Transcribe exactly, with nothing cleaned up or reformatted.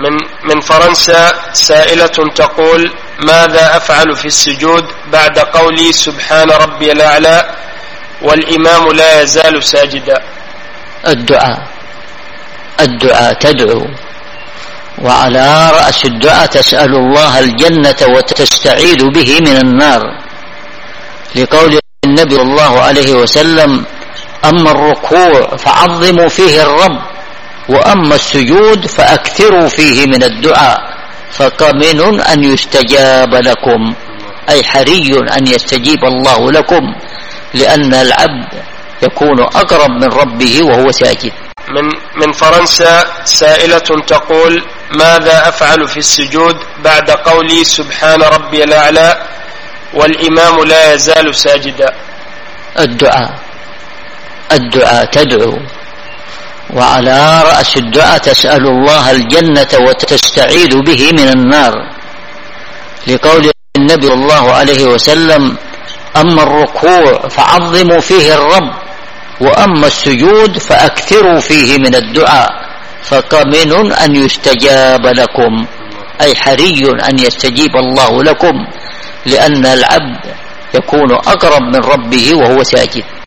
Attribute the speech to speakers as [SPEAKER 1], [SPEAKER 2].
[SPEAKER 1] من من فرنسا سائلة تقول: ماذا أفعل في السجود بعد قولي سبحان ربي الأعلى والإمام لا يزال ساجدا؟
[SPEAKER 2] الدعاء الدعاء تدعو، وعلى رأس الدعاء تسأل الله الجنة وتستعيذ به من النار، لقول النبي صلى الله عليه وسلم: أما الركوع فعظموا فيه الرب، وأما السجود فأكثروا فيه من الدعاء فكمن أن يستجاب لكم، أي حري أن يستجيب الله لكم، لأن العبد يكون أقرب من ربه وهو ساجد.
[SPEAKER 1] من من فرنسا سائلة تقول: ماذا أفعل في السجود بعد قولي سبحان ربي الأعلى والإمام لا يزال ساجدا؟
[SPEAKER 2] الدعاء الدعاء تدعو، وعلى رأس الدعاء تسأل الله الجنة وتستعيذ به من النار، لقول النبي صلى الله عليه وسلم: أما الركوع فعظموا فيه الرب، وأما السجود فأكثروا فيه من الدعاء فكمن أن يستجاب لكم، أي حري أن يستجيب الله لكم، لأن العبد يكون أقرب من ربه وهو ساجد.